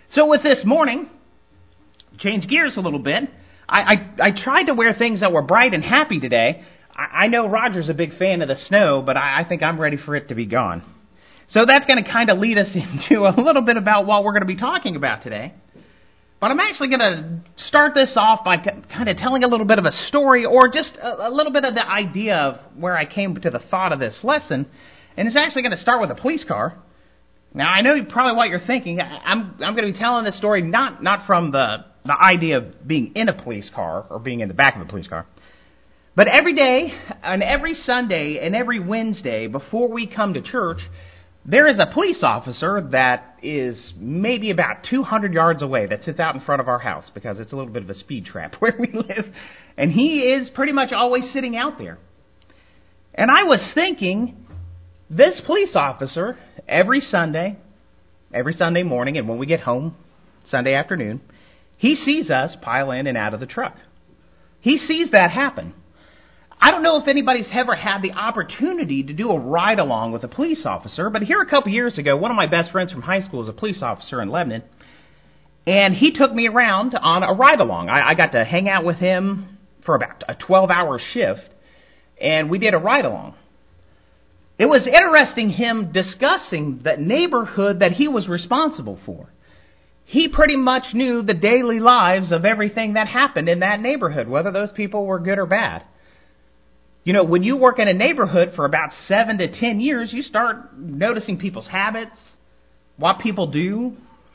So with this morning, change gears a little bit. I tried to wear things that were bright and happy today. I know Roger's a big fan of the snow, but I think I'm ready for it to be gone. So that's going to kind of lead us into a little bit about what we're going to be talking about today. But I'm actually going to start this off by kind of telling a little bit of a story, or just a little bit of the idea of where I came to the thought of this lesson. And it's actually going to start with a police car. Now, I know probably what you're thinking. I'm going to be telling this story not from the idea of being in a police car or being in the back of a police car. But every day, and every Sunday, and every Wednesday before we come to church, there is a police officer that is maybe about 200 yards away that sits out in front of our house because it's a little bit of a speed trap where we live. And he is pretty much always sitting out there. And I was thinking, this police officer, every Sunday morning, and when we get home, Sunday afternoon, he sees us pile in and out of the truck. He sees that happen. I don't know if anybody's ever had the opportunity to do a ride-along with a police officer, but here a couple years ago, one of my best friends from high school is a police officer in Lebanon, and he took me around on a ride-along. I got to hang out with him for about a 12-hour shift, and we did a ride-along. It was interesting him discussing the neighborhood that he was responsible for. He pretty much knew the daily lives of everything that happened in that neighborhood, whether those people were good or bad. You know, when you work in a neighborhood for about 7 to 10 years, you start noticing people's habits, what people do,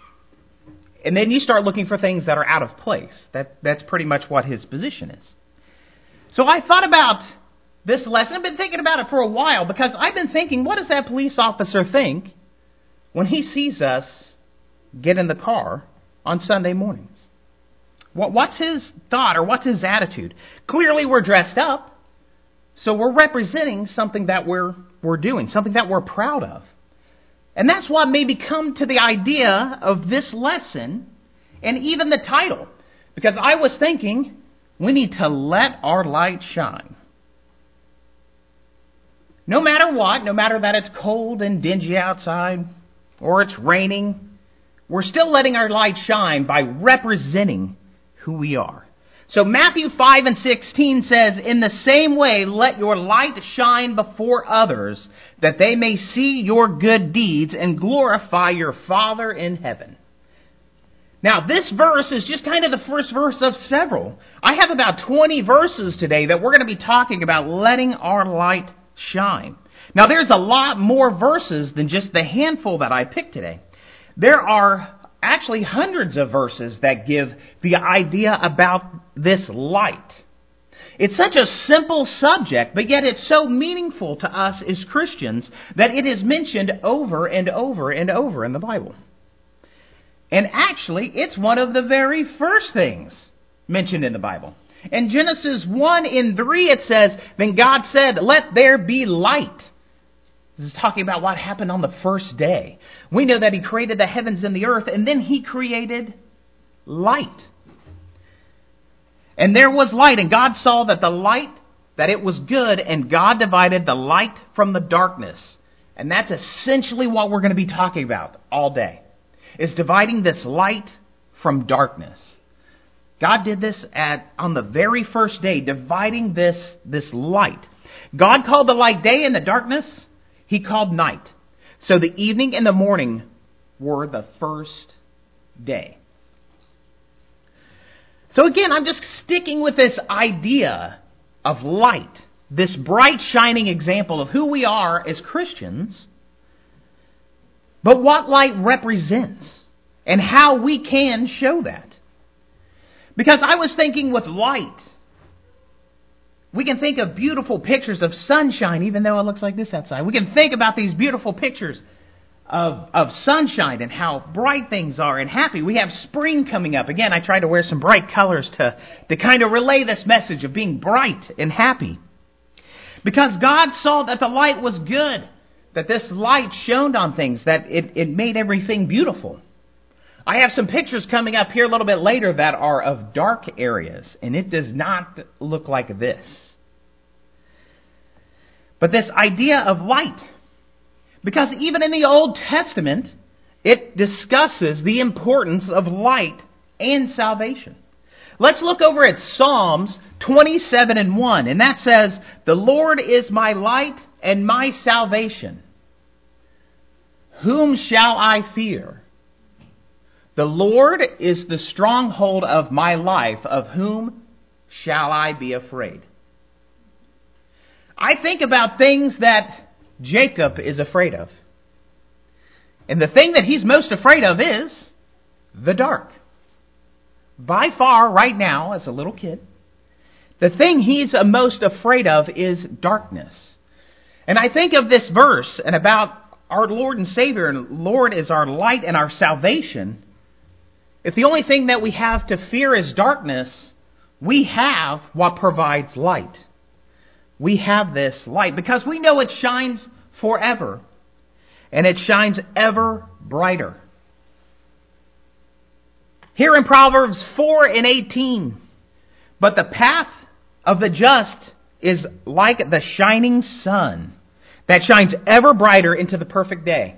and then you start looking for things that are out of place. That's pretty much what his position is. So I thought about this lesson. I've been thinking about it for a while because I've been thinking, what does that police officer think when he sees us get in the car on Sunday mornings? What's his thought or what's his attitude? Clearly we're dressed up. So we're representing something that we're doing, something that we're proud of. And that's what made me come to the idea of this lesson and even the title. Because I was thinking, we need to let our light shine. No matter what, no matter that it's cold and dingy outside or it's raining, we're still letting our light shine by representing who we are. So Matthew 5:16 says, "In the same way, let your light shine before others, that they may see your good deeds and glorify your Father in heaven." Now, this verse is just kind of the first verse of several. I have about 20 verses today that we're going to be talking about letting our light shine. Now, there's a lot more verses than just the handful that I picked today. There are actually hundreds of verses that give the idea about this light. It's such a simple subject, but yet it's so meaningful to us as Christians that it is mentioned over and over and over in the Bible. And actually, it's one of the very first things mentioned in the Bible. In Genesis 1:3, it says, "Then God said, 'Let there be light.'" This is talking about what happened on the first day. We know that He created the heavens and the earth, and then He created light. And there was light, and God saw that the light, that it was good, and God divided the light from the darkness. And that's essentially what we're going to be talking about all day, is dividing this light from darkness. God did this on the very first day, dividing this light. God called the light day, and the darkness He called night. So the evening and the morning were the first day. So again, I'm just sticking with this idea of light, this bright, shining example of who we are as Christians, but what light represents and how we can show that. Because I was thinking with light, we can think of beautiful pictures of sunshine, even though it looks like this outside. We can think about these beautiful pictures of sunshine and how bright things are and happy. We have spring coming up. Again, I tried to wear some bright colors to kind of relay this message of being bright and happy. Because God saw that the light was good, that this light shone on things, that it made everything beautiful. I have some pictures coming up here a little bit later that are of dark areas, and it does not look like this. But this idea of light, because even in the Old Testament, it discusses the importance of light and salvation. Let's look over at Psalms 27:1, and that says, "The Lord is my light and my salvation. Whom shall I fear? The Lord is the stronghold of my life. Of whom shall I be afraid?" I think about things that Jacob is afraid of. And the thing that he's most afraid of is the dark. By far, right now, as a little kid, the thing he's most afraid of is darkness. And I think of this verse and about our Lord and Savior, and Lord is our light and our salvation. If the only thing that we have to fear is darkness, we have what provides light. We have this light because we know it shines forever, and it shines ever brighter. Here in Proverbs 4:18, "But the path of the just is like the shining sun that shines ever brighter into the perfect day."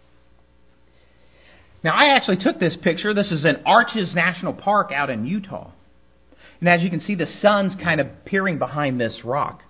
Now, I actually took this picture. This is in Arches National Park out in Utah. And as you can see, the sun's kind of peering behind this rock.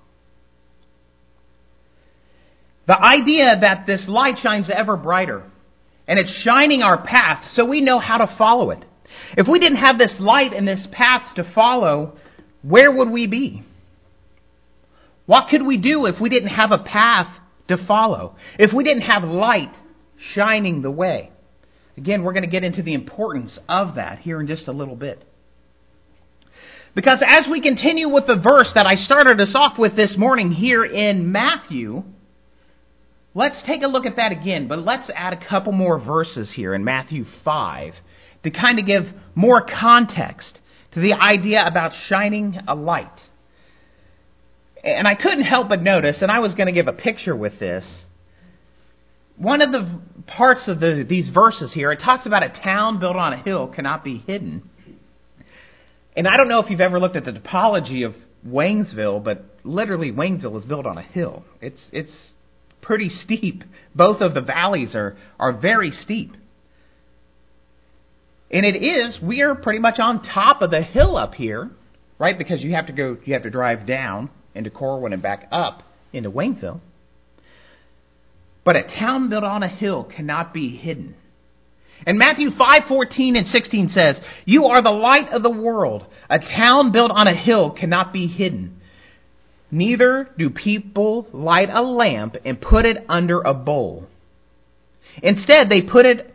The idea that this light shines ever brighter, and it's shining our path so we know how to follow it. If we didn't have this light and this path to follow, where would we be? What could we do if we didn't have a path to follow? If we didn't have light shining the way? Again, we're going to get into the importance of that here in just a little bit. Because as we continue with the verse that I started us off with this morning here in Matthew, let's take a look at that again, but let's add a couple more verses here in Matthew 5 to kind of give more context to the idea about shining a light. And I couldn't help but notice, and I was going to give a picture with this, one of the parts of these verses here, it talks about a town built on a hill cannot be hidden. And I don't know if you've ever looked at the topology of Waynesville, but literally Waynesville is built on a hill. It's pretty steep. Both of the valleys are very steep. And we are pretty much on top of the hill up here, right? Because you have to drive down into Corwin and back up into Waynesville. But a town built on a hill cannot be hidden. And Matthew 5:14 and 16 says, "You are the light of the world. A town built on a hill cannot be hidden. Neither do people light a lamp and put it under a bowl. Instead, they put it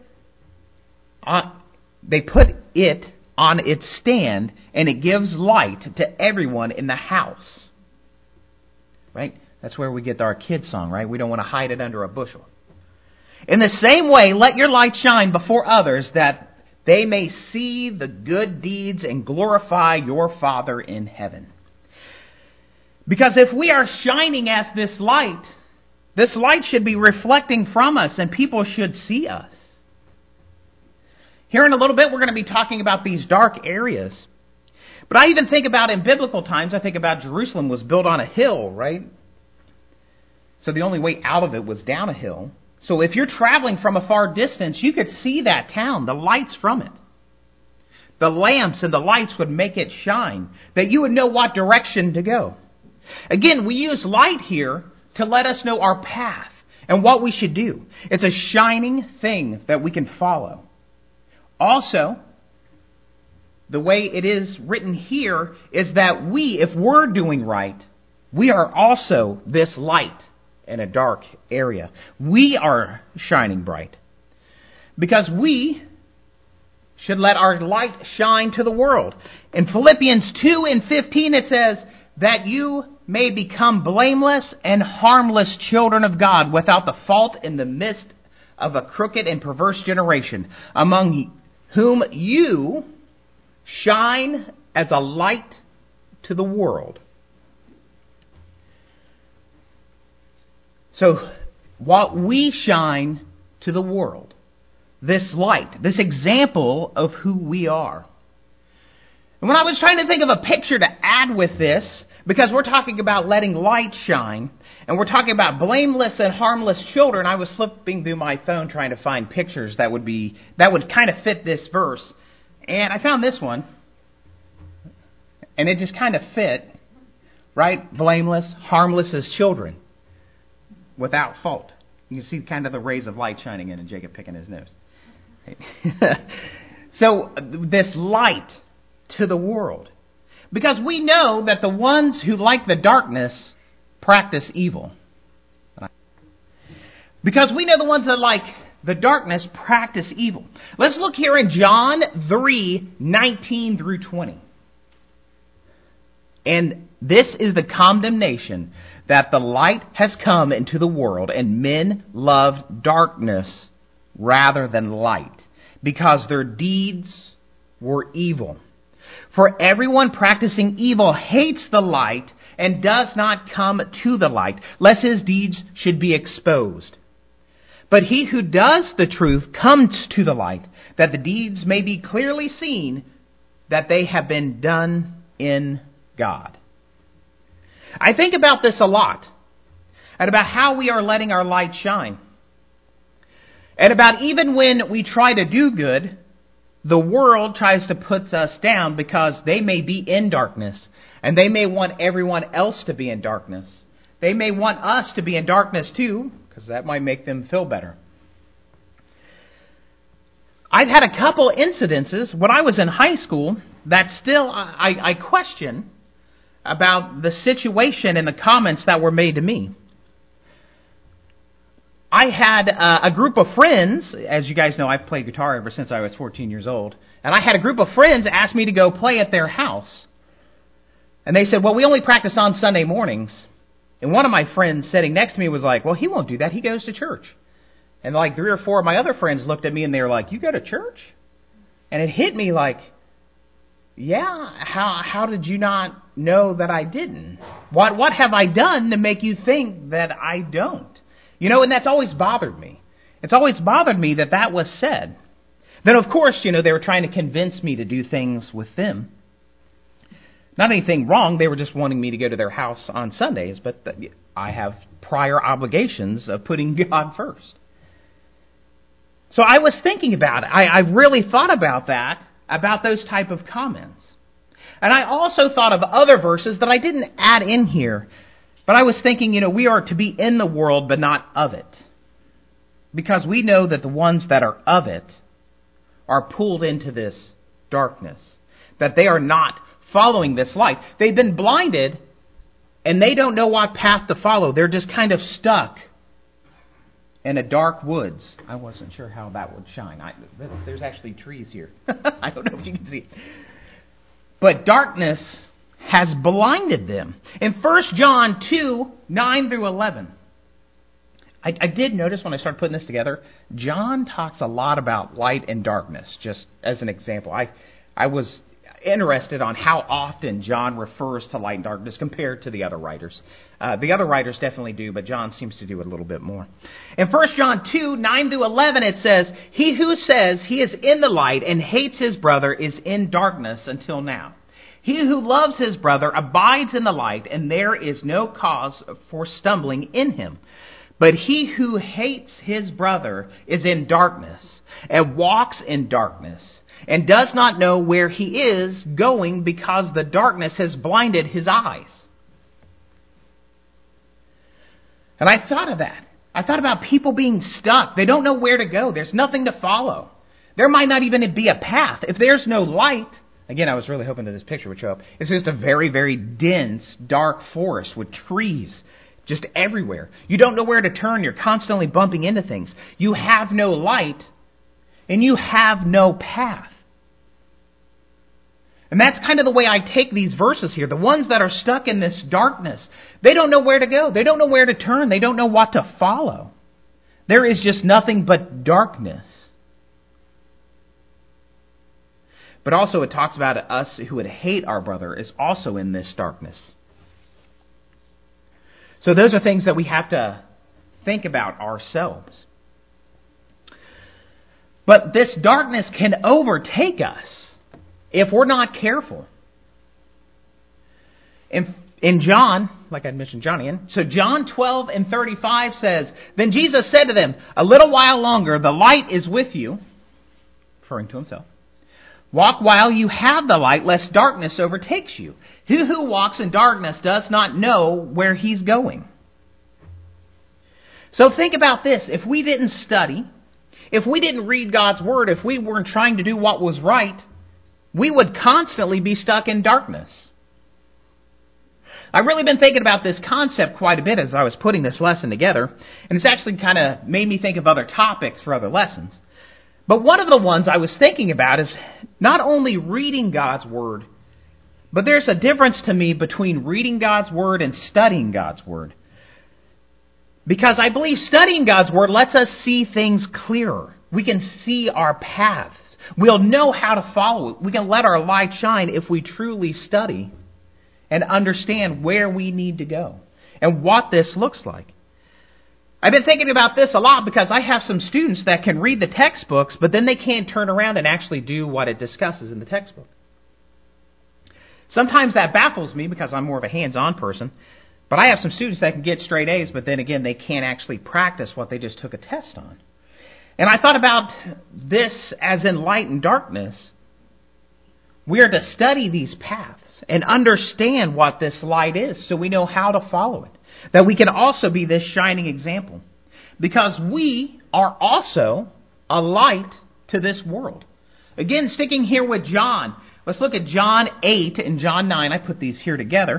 on its stand, and it gives light to everyone in the house." Right? That's where we get our kids' song, right? We don't want to hide it under a bushel. "In the same way, let your light shine before others, that they may see the good deeds and glorify your Father in heaven." Because if we are shining as this light should be reflecting from us, and people should see us. Here in a little bit, we're going to be talking about these dark areas. But I even think about in biblical times, I think about Jerusalem was built on a hill, right? So the only way out of it was down a hill. So if you're traveling from a far distance, you could see that town, the lights from it. The lamps and the lights would make it shine, that you would know what direction to go. Again, we use light here to let us know our path and what we should do. It's a shining thing that we can follow. Also, the way it is written here is that if we're doing right, we are also this light in a dark area. We are shining bright because we should let our light shine to the world. In Philippians 2:15 it says that you may become blameless and harmless children of God without the fault in the midst of a crooked and perverse generation, among whom you shine as a light to the world. So, what we shine to the world, this light, this example of who we are. And when I was trying to think of a picture to add with this, because we're talking about letting light shine, and we're talking about blameless and harmless children, I was flipping through my phone trying to find pictures that would kind of fit this verse. And I found this one. And it just kind of fit, right? Blameless, harmless as children, without fault. You can see kind of the rays of light shining in and Jacob picking his nose. So this light to the world. Because we know that the ones who like the darkness practice evil. Because we know the ones that like the darkness practice evil. Let's look here in John 3:19 through 20. And this is the condemnation, that the light has come into the world, and men loved darkness rather than light, because their deeds were evil. For everyone practicing evil hates the light and does not come to the light, lest his deeds should be exposed. But he who does the truth comes to the light, that the deeds may be clearly seen that they have been done in God. I think about this a lot, and about how we are letting our light shine. And about even when we try to do good, the world tries to put us down because they may be in darkness, and they may want everyone else to be in darkness. They may want us to be in darkness too, because that might make them feel better. I've had a couple incidences when I was in high school that still I question about the situation and the comments that were made to me. I had a group of friends, as you guys know, I've played guitar ever since I was 14 years old, and I had a group of friends ask me to go play at their house. And they said, well, we only practice on Sunday mornings. And one of my friends sitting next to me was like, well, he won't do that, he goes to church. And like 3 or 4 of my other friends looked at me and they were like, you go to church? And it hit me like, yeah, how did you not know that I didn't? What have I done to make you think that I don't? You know, and that's always bothered me. It's always bothered me that was said. Then, of course, you know, they were trying to convince me to do things with them. Not anything wrong. They were just wanting me to go to their house on Sundays, but I have prior obligations of putting God first. So I was thinking about it. I really thought about that, about those type of comments. And I also thought of other verses that I didn't add in here. But I was thinking, you know, we are to be in the world, but not of it. Because we know that the ones that are of it are pulled into this darkness. That they are not following this light. They've been blinded, and they don't know what path to follow. They're just kind of stuck in a dark woods. I wasn't sure how that would shine. There's actually trees here. I don't know if you can see it. But darkness has blinded them. In 1 John 2:9 through 11, I did notice when I started putting this together, John talks a lot about light and darkness, just as an example. I was interested on how often John refers to light and darkness compared to the other writers. The other writers definitely do, but John seems to do it a little bit more. In 1 John 2:9 through 11, it says, he who says he is in the light and hates his brother is in darkness until now. He who loves his brother abides in the light, and there is no cause for stumbling in him. But he who hates his brother is in darkness, and walks in darkness, and does not know where he is going, because the darkness has blinded his eyes. And I thought of that. I thought about people being stuck. They don't know where to go. There's nothing to follow. There might not even be a path. If there's no light, again, I was really hoping that this picture would show up. It's just a very, very dense, dark forest with trees just everywhere. You don't know where to turn. You're constantly bumping into things. You have no light, and you have no path. And that's kind of the way I take these verses here. The ones that are stuck in this darkness, they don't know where to go. They don't know where to turn. They don't know what to follow. There is just nothing but darkness. But also it talks about us who would hate our brother is also in this darkness. So those are things that we have to think about ourselves. But this darkness can overtake us if we're not careful. In John, like I mentioned Johnny in, so John 12:35 says, "Then Jesus said to them, 'A little while longer, the light is with you,'" referring to himself. "Walk while you have the light, lest darkness overtakes you. He who walks in darkness does not know where he's going." So think about this. If we didn't study, if we didn't read God's Word, if we weren't trying to do what was right, we would constantly be stuck in darkness. I've really been thinking about this concept quite a bit as I was putting this lesson together, and it's actually kind of made me think of other topics for other lessons. But one of the ones I was thinking about is not only reading God's Word, but there's a difference to me between reading God's Word and studying God's Word. Because I believe studying God's Word lets us see things clearer. We can see our paths. We'll know how to follow it. We can let our light shine if we truly study and understand where we need to go and what this looks like. I've been thinking about this a lot because I have some students that can read the textbooks, but then they can't turn around and actually do what it discusses in the textbook. Sometimes that baffles me because I'm more of a hands-on person, but I have some students that can get straight A's, but then again, they can't actually practice what they just took a test on. And I thought about this as in light and darkness. We are to study these paths and understand what this light is so we know how to follow it. That we can also be this shining example. Because we are also a light to this world. Again, sticking here with John, let's look at John 8 and John 9. I put these here together.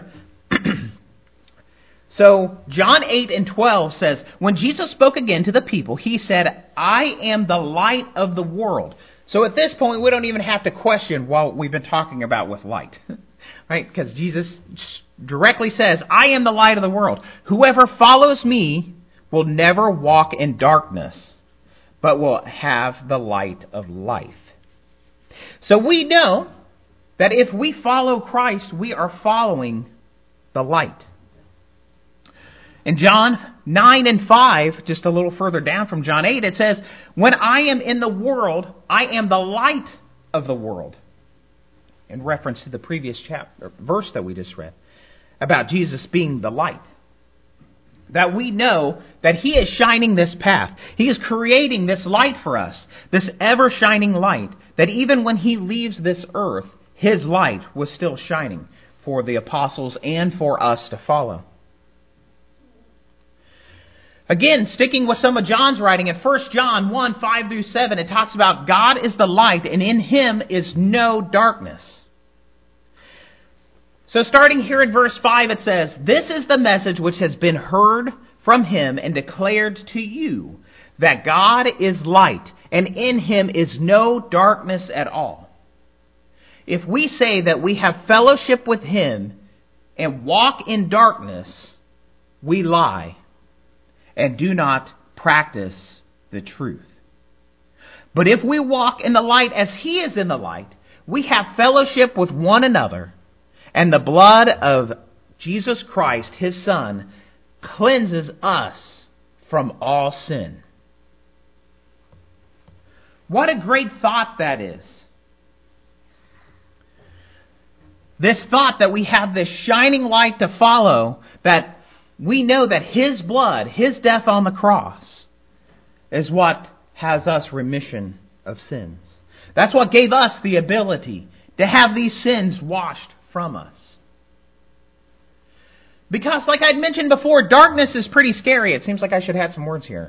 So John 8 and 12 says, "When Jesus spoke again to the people, he said, 'I am the light of the world.'" So at this point, we don't even have to question what we've been talking about with light. Right? Because Jesus directly says, "I am the light of the world. Whoever follows me will never walk in darkness, but will have the light of life." So we know that if we follow Christ, we are following the light. In John 9 and 5, just a little further down from John 8, it says, "When I am in the world, I am the light of the world." In reference to the previous verse that we just read, about Jesus being the light. That we know that He is shining this path. He is creating this light for us, this ever-shining light, that even when He leaves this earth, His light was still shining for the apostles and for us to follow. Again, sticking with some of John's writing, in 1 John 1, 5 through 7, it talks about God is the light, and in Him is no darkness. So starting here in verse 5, it says, "This is the message which has been heard from Him and declared to you, that God is light, and in Him is no darkness at all. If we say that we have fellowship with Him and walk in darkness, we lie and do not practice the truth. But if we walk in the light as He is in the light, we have fellowship with one another, and the blood of Jesus Christ, His Son, cleanses us from all sin." What a great thought that is. This thought that we have this shining light to follow, that we know that His blood, His death on the cross, is what has us remission of sins. That's what gave us the ability to have these sins washed from us. Because, like I'd mentioned before, darkness is pretty scary. It seems like I should have some words here.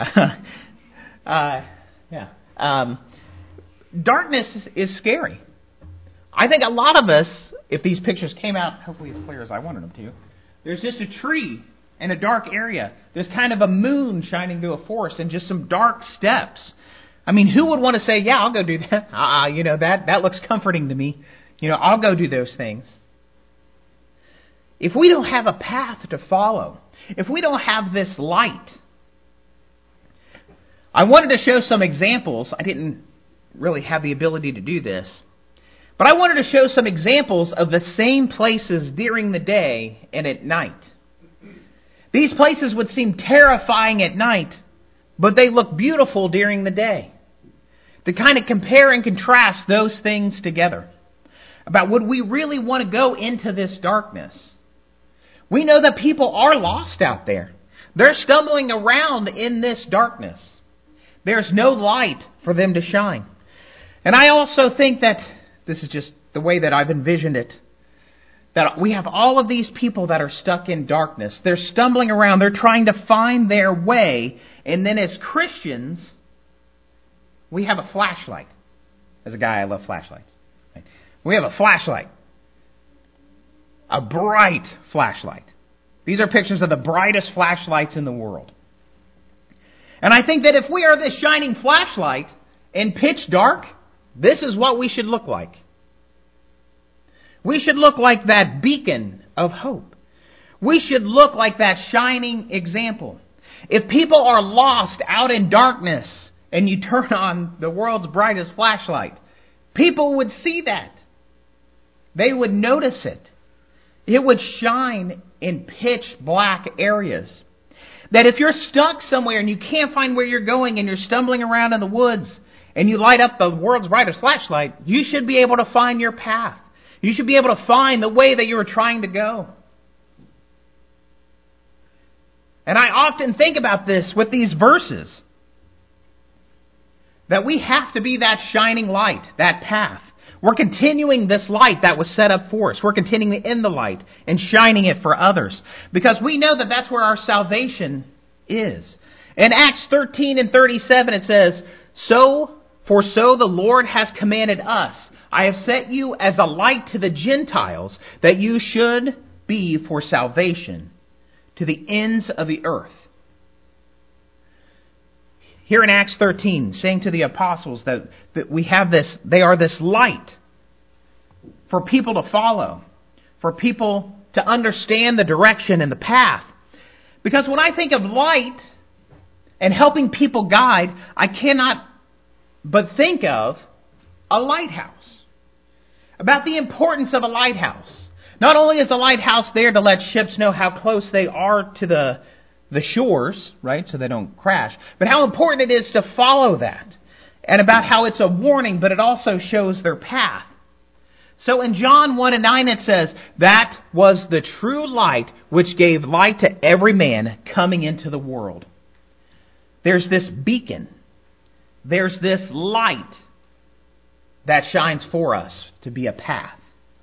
Darkness is scary. I think a lot of us, if these pictures came out, hopefully as clear as I wanted them to, there's just a tree in a dark area. There's kind of a moon shining through a forest and just some dark steps. I mean, who would want to say, "Yeah, I'll go do that. That looks comforting to me. I'll go do those things." If we don't have a path to follow, if we don't have this light, I wanted to show some examples. I didn't really have the ability to do this, but I wanted to show some examples of the same places during the day and at night. These places would seem terrifying at night, but they look beautiful during the day. To kind of compare and contrast those things together. about would we really want to go into this darkness. We know that people are lost out there. They're stumbling around in this darkness. There's no light for them to shine. And I also think that, this is just the way that I've envisioned it, that we have all of these people that are stuck in darkness. They're stumbling around. They're trying to find their way. And then as Christians, we have a flashlight. As a guy, I love flashlights. We have a flashlight. A bright flashlight. These are pictures of the brightest flashlights in the world. And I think that if we are this shining flashlight in pitch dark, this is what we should look like. We should look like that beacon of hope. We should look like that shining example. If people are lost out in darkness and you turn on the world's brightest flashlight, people would see that. They would notice it. It would shine in pitch black areas. That if you're stuck somewhere and you can't find where you're going and you're stumbling around in the woods and you light up the world's brightest flashlight, you should be able to find your path. You should be able to find the way that you were trying to go. And I often think about this with these verses. That we have to be that shining light, that path. We're continuing this light that was set up for us. We're continuing in the light and shining it for others. Because we know that that's where our salvation is. In Acts 13 and 37 it says, For so the Lord has commanded us, I have set you as a light to the Gentiles, that you should be for salvation to the ends of the earth. Here in Acts 13, saying to the apostles that we have this, they are this light for people to follow, for people to understand the direction and the path. Because when I think of light and helping people guide, I cannot but think of a lighthouse. About the importance of a lighthouse. Not only is the lighthouse there to let ships know how close they are to the shores, right, so they don't crash, but how important it is to follow that. And about how it's a warning, but it also shows their path. So in John 1 and 9 it says, that was the true light which gave light to every man coming into the world. There's this beacon. There's this light that shines for us to be a path.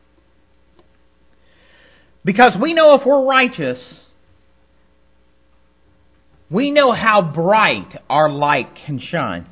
Because we know if we're righteous, we know how bright our light can shine.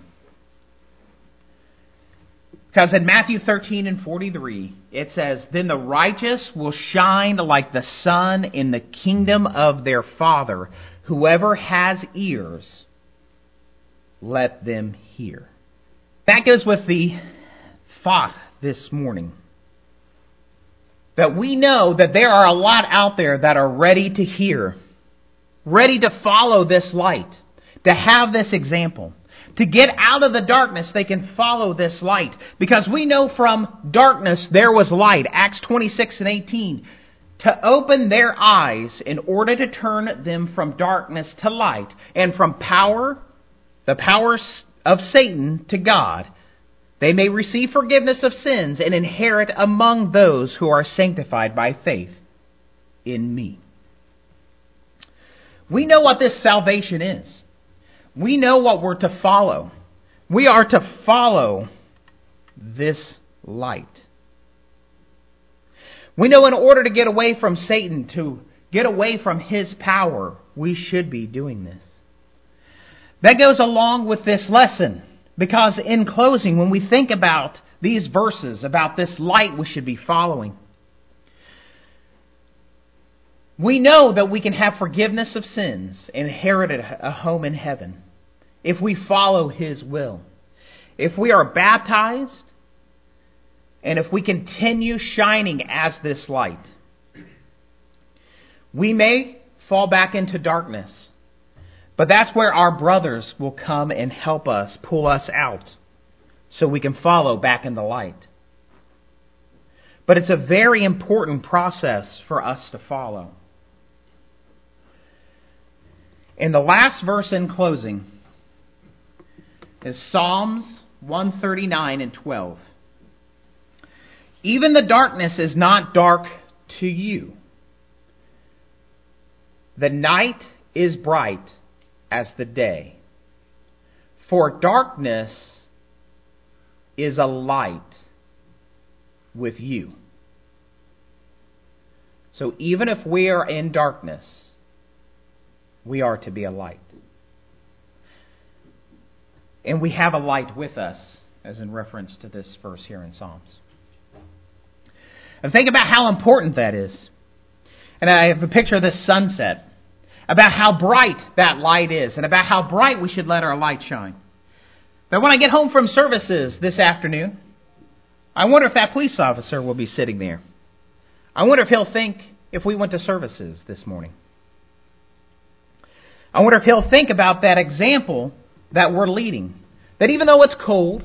Because in Matthew 13 and 43, it says, Then the righteous will shine like the sun in the kingdom of their Father. Whoever has ears, let them hear. That goes with the thought this morning. That we know that there are a lot out there that are ready to hear, ready to follow this light, to have this example. To get out of the darkness, they can follow this light. Because we know from darkness there was light. Acts 26 and 18. To open their eyes in order to turn them from darkness to light. And from the powers of Satan to God. They may receive forgiveness of sins and inherit among those who are sanctified by faith in me. We know what this salvation is. We know what we're to follow. We are to follow this light. We know in order to get away from Satan, to get away from his power, we should be doing this. That goes along with this lesson. Because in closing, when we think about these verses, about this light we should be following, we know that we can have forgiveness of sins and inherit a home in heaven if we follow His will. If we are baptized and if we continue shining as this light. We may fall back into darkness, but that's where our brothers will come and help us, pull us out, so we can follow back in the light. But it's a very important process for us to follow. And the last verse in closing is Psalms 139 and 12. Even the darkness is not dark to you. The night is bright as the day. For darkness is a light with you. So even if we are in darkness, we are to be a light. And we have a light with us, as in reference to this verse here in Psalms. And think about how important that is. And I have a picture of this sunset, about how bright that light is, and about how bright we should let our light shine. But when I get home from services this afternoon, I wonder if that police officer will be sitting there. I wonder if he'll think if we went to services this morning. I wonder if he'll think about that example that we're leading. That even though it's cold,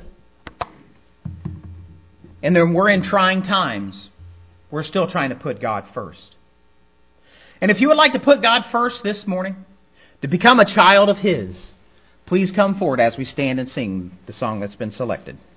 and then we're in trying times, we're still trying to put God first. And if you would like to put God first this morning, to become a child of His, please come forward as we stand and sing the song that's been selected.